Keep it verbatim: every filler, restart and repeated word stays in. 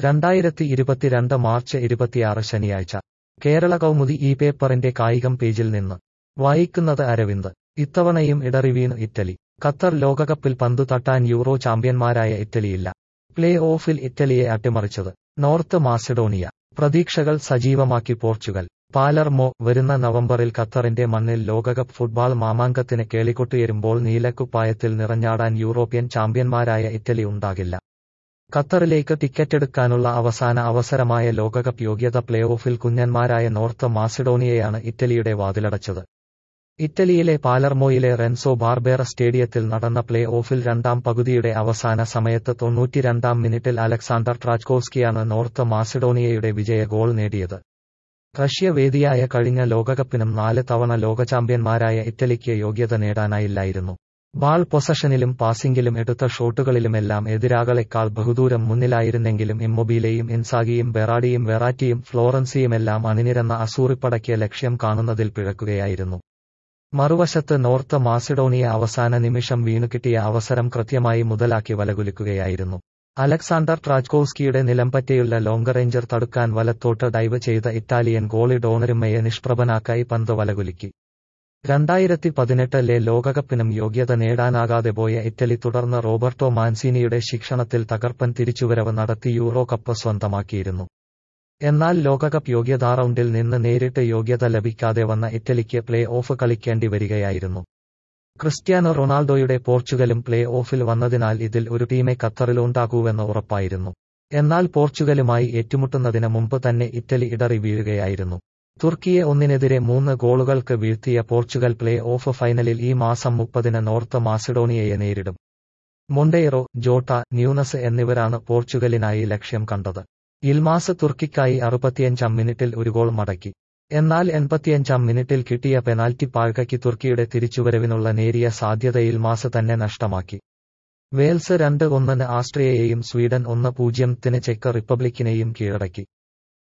രണ്ടായിരത്തി ഇരുപത്തിരണ്ട് മാർച്ച് ഇരുപത്തിയാറ് ശനിയാഴ്ച കേരള കൗമുദി ഈ പേപ്പറിന്റെ കായികം പേജിൽ നിന്ന് വായിക്കുന്നത് അരവിന്ദ്. ഇത്തവണയും ഇടറിവീണു ഇറ്റലി. ഖത്തർ ലോകകപ്പിൽ പന്തു തട്ടാൻ യൂറോ ചാമ്പ്യന്മാരായ ഇറ്റലിയില്ല. പ്ലേ ഓഫിൽ ഇറ്റലിയെ അട്ടിമറിച്ചത് നോർത്ത് മാസിഡോണിയ. പ്രതീക്ഷകൾ സജീവമാക്കി പോർച്ചുഗൽ. പാലർമോ. വരുന്ന നവംബറിൽ ഖത്തറിന്റെ മണ്ണിൽ ലോകകപ്പ് ഫുട്ബോൾ മാമാങ്കത്തിന് കേളികൊട്ടുയരുമ്പോൾ നീലക്കുപ്പായത്തിൽ നിറഞ്ഞാടാൻ യൂറോപ്യൻ ചാമ്പ്യന്മാരായ ഇറ്റലി ഉണ്ടാകില്ല. ഖത്തറിലേക്ക് ടിക്കറ്റെടുക്കാനുള്ള അവസാന അവസരമായ ലോകകപ്പ് യോഗ്യത പ്ലേ ഓഫിൽ കുഞ്ഞന്മാരായ നോർത്ത് മാസിഡോണിയയാണ് ഇറ്റലിയുടെ വാതിലടച്ചത്. ഇറ്റലിയിലെ പാലർമോയിലെ റെൻസോ ബാർബേറ സ്റ്റേഡിയത്തിൽ നടന്ന പ്ലേ ഓഫിൽ രണ്ടാം പകുതിയുടെ അവസാന സമയത്ത് തൊണ്ണൂറ്റിരണ്ടാം മിനിറ്റിൽ അലക്സാണ്ടർ ട്രാച്കോവ്സ്കിയാണ് നോർത്ത് മാസിഡോണിയയുടെ വിജയ ഗോൾ നേടിയത്. റഷ്യ വേദിയായ കഴിഞ്ഞ ലോകകപ്പിനും നാല് തവണ ലോകചാമ്പ്യന്മാരായ ഇറ്റലിക്ക് യോഗ്യത നേടാനായില്ലായിരുന്നു. ബാൾ പൊസഷനിലും പാസിംഗിലും എടുത്ത ഷോട്ടുകളിലുമെല്ലാം എതിരാകളെക്കാൾ ബഹുദൂരം മുന്നിലായിരുന്നെങ്കിലും ഇമ്മൊബീലെയും ഇൻസാഗിയും ബെറാഡിയും വെറാറ്റിയും ഫ്ലോറൻസിയുമെല്ലാം അണിനിരന്ന അസൂറിപ്പടയ്ക്ക് ലക്ഷ്യം കാണുന്നതിൽ പിഴക്കുകയായിരുന്നു. മറുവശത്ത് നോർത്ത് മാസിഡോണിയ അവസാന നിമിഷം വീണുകിട്ടിയ അവസരം കൃത്യമായി മുതലാക്കി വലകുലുക്കുകയായിരുന്നു. അലക്സാണ്ടർ ട്രാച്കോവ്സ്കിയുടെ നിലംപറ്റിയുള്ള ലോങ് റേഞ്ചർ തടുക്കാൻ വലത്തോട്ട് ഡൈവ് ചെയ്ത ഇറ്റാലിയൻ ഗോളി ഡോണരുമ്മയെ നിഷ്പ്രഭനാക്കായി പന്ത് വലകുലുക്കി. രണ്ടായിരത്തി പതിനെട്ടിലെ ലോകകപ്പിനും യോഗ്യത നേടാനാകാതെ പോയ ഇറ്റലി തുടർന്ന് റോബർട്ടോ മാൻസിനിയുടെ ശിക്ഷണത്തിൽ തകർപ്പൻ തിരിച്ചുവരവ് നടത്തി യൂറോ കപ്പ് സ്വന്തമാക്കിയിരുന്നു. എന്നാൽ ലോകകപ്പ് യോഗ്യതാ റൗണ്ടിൽ നിന്ന് നേരിട്ട് യോഗ്യത ലഭിക്കാതെ വന്ന ഇറ്റലിക്ക് പ്ലേ ഓഫ് കളിക്കേണ്ടി വരികയായിരുന്നു. ക്രിസ്ത്യാനോ റൊണാൾഡോയുടെ പോർച്ചുഗലും പ്ലേ ഓഫിൽ വന്നതിനാൽ ഇതിൽ ഒരു ടീമെ ഖത്തറിലുണ്ടാകൂവെന്ന് ഉറപ്പായിരുന്നു. എന്നാൽ പോർച്ചുഗലുമായി ഏറ്റുമുട്ടുന്നതിന് മുമ്പ് തന്നെ ഇറ്റലി ഇടറി വീഴുകയായിരുന്നു. തുർക്കിയെ ഒന്നിനെതിരെ മൂന്ന് ഗോളുകൾക്ക് വീഴ്ത്തിയ പോർച്ചുഗൽ പ്ലേ ഓഫ് ഫൈനലിൽ ഈ മാസം മുപ്പതിന് നോർത്ത് മാസിഡോണിയയെ നേരിടും. മൊണ്ടെയ്റോ, ജോട്ട, ന്യൂനസ് എന്നിവരാണ് പോർച്ചുഗലിനായി ലക്ഷ്യം കണ്ടത്. ഇൽമാസ് തുർക്കിക്കായി അറുപത്തിയഞ്ചാം മിനിറ്റിൽ ഒരു ഗോൾ മടക്കി. എന്നാൽ എൺപത്തിയഞ്ചാം മിനിറ്റിൽ കിട്ടിയ പെനാൽറ്റി പാഴ്കയ്ക്ക് തുർക്കിയുടെ തിരിച്ചുവരവിനുള്ള നേരിയ സാധ്യത ഇൽമാസ് തന്നെ നഷ്ടമാക്കി. വെയിൽസ് രണ്ട് ഒന്നിന് ആസ്ട്രിയയെയും സ്വീഡൻ ഒന്ന് പൂജ്യത്തിന് ചെക്ക് റിപ്പബ്ലിക്കിനെയും കീഴടക്കി.